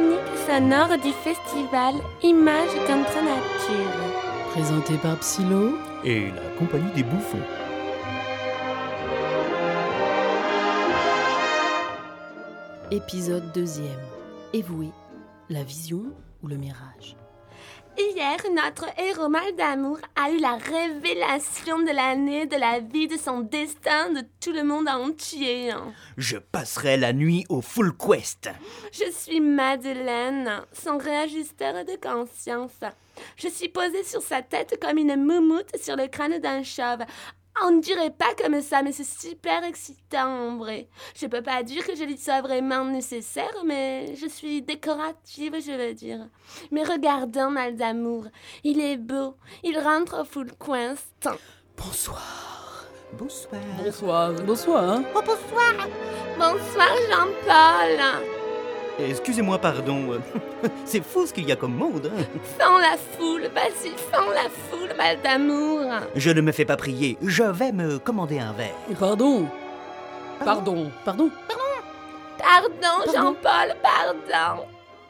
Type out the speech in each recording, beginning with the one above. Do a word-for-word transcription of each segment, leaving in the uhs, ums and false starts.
chronique sonore du festival Images contre nature. Présenté par Psylo et la compagnie des bouffons. Épisode deuxième. Évoué, la vision ou le mirage? Hier, notre héros mal d'amour a eu la révélation de l'année, de la vie, de son destin, de tout le monde entier. Je passerai la nuit au Full Quest. Je suis Madeleine, son réajusteur de conscience. Je suis posée sur sa tête comme une moumoute sur le crâne d'un chauve. On ne dirait pas comme ça, mais c'est super excitant en vrai. Je peux pas dire que je lui sois vraiment nécessaire, mais je suis décorative, je veux dire. Mais regardons mal d'amour. Il est beau. Il rentre au Full Quest. Bonsoir. Bonsoir. Bonsoir. Bonsoir. Hein? Oh, bonsoir. Bonsoir, Jean-Paul. Excusez-moi, pardon. C'est fou ce qu'il y a comme monde. Hein? Fends la foule, vas-y, fends la foule, mal d'amour. Je ne me fais pas prier. Je vais me commander un verre. Pardon. Pardon. Pardon. Pardon, Pardon. Jean-Paul, pardon.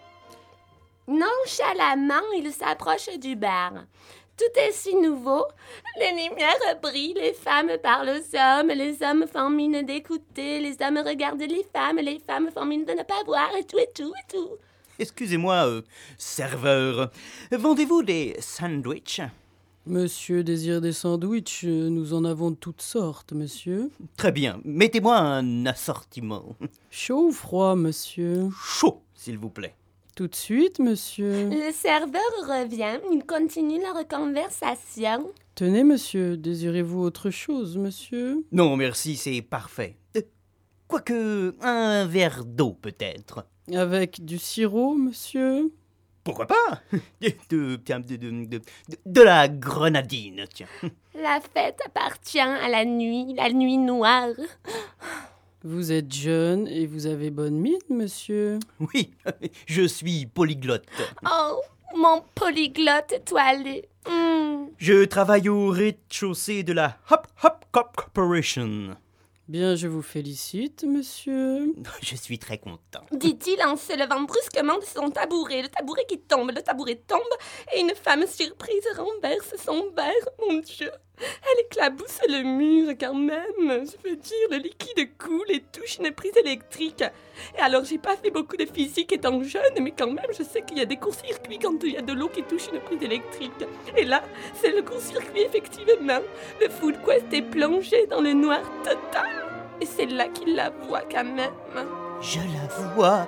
Nonchalamment, il s'approche du bar. Tout est si nouveau. Les lumières brillent, les femmes parlent aux hommes, les hommes font mine d'écouter, les hommes regardent les femmes, les femmes font mine de ne pas voir, et tout, et tout, et tout. Excusez-moi, euh, serveur. Vendez-vous des sandwichs? Monsieur désire des sandwichs, nous en avons de toutes sortes, monsieur. Très bien. Mettez-moi un assortiment. Chaud ou froid, monsieur? Chaud, s'il vous plaît. Tout de suite, monsieur. Le serveur revient, il continue leur conversation. Tenez, monsieur, désirez-vous autre chose, monsieur? Non, merci, c'est parfait. Euh, Quoique, un verre d'eau, peut-être. Avec du sirop, monsieur? Pourquoi pas? De, de, tiens, de, de, de, de la grenadine, tiens. La fête appartient à la nuit, la nuit noire. Vous êtes jeune et vous avez bonne mine, monsieur. Oui, je suis polyglotte. Oh, mon polyglotte étoilé. Mm. Je travaille au rez-de-chaussée de la Hop Hop Corporation. Bien, je vous félicite, monsieur. Je suis très content. Dit-il en se levant brusquement de son tabouret. Le tabouret qui tombe, le tabouret tombe, et une femme surprise renverse son verre. Mon Dieu, elle éclabousse le mur quand même. Je veux dire, le liquide coule et touche une prise électrique. Et alors, j'ai pas fait beaucoup de physique étant jeune, mais quand même, je sais qu'il y a des courts-circuits quand il y a de l'eau qui touche une prise électrique. Et là, c'est le court-circuit, effectivement. Le Full Quest est plongé dans le noir total. Et c'est là qu'il la voit quand même. Je la vois.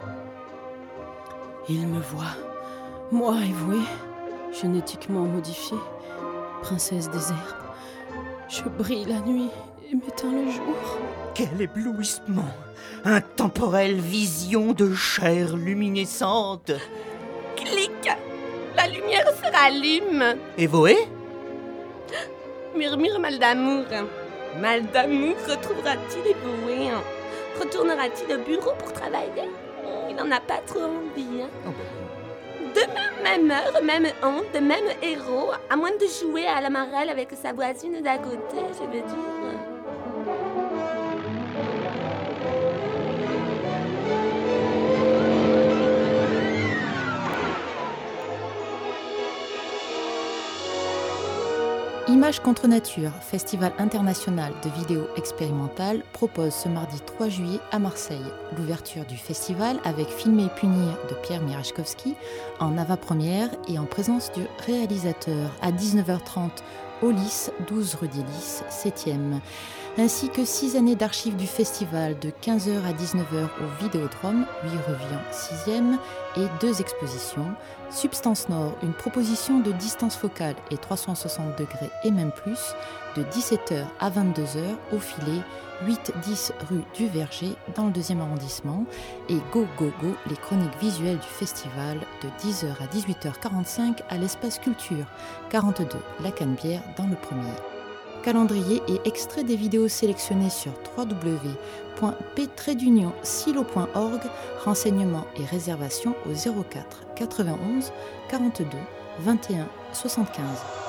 Il me voit. Moi, évoué, génétiquement modifié, princesse des herbes. Je brille la nuit et m'éteins le jour. Quel éblouissement! Intemporelle vision de chair luminescente. Clic! La lumière se rallume. Évoé? Murmure mal d'amour. Mal d'amour retrouvera-t-il Évoué? Retournera-t-il au bureau pour travailler? Il n'en a pas trop envie. Hein? Oh, bah. Demain, même heure, même honte, même héros, à moins de jouer à la marelle avec sa voisine d'à côté, je veux dire. Images contre nature, festival international de vidéos expérimentales, propose ce mardi trois juillet à Marseille l'ouverture du festival avec Filmer et punir de Pierre Mirachkowski en avant-première et en présence du réalisateur à dix-neuf heures trente au Lys, douze rue des Lys, septième, ainsi que six années d'archives du festival de quinze heures à dix-neuf heures au Vidéodrome, huit rue Vian, sixième, et deux expositions. Substance Nord, une proposition de distance focale et trois cent soixante degrés et même plus, de dix-sept heures à vingt-deux heures au filet, huit dix rue du Verger dans le deuxième arrondissement, et Go Go Go, les chroniques visuelles du festival de dix heures à dix-huit heures quarante-cinq à l'espace culture, quarante-deux La Canebière dans le premier. Calendrier et extrait des vidéos sélectionnées sur w w w point p tiret silo point org. Renseignements et réservations au zéro quatre quatre-vingt-onze quarante-deux vingt et un soixante-quinze.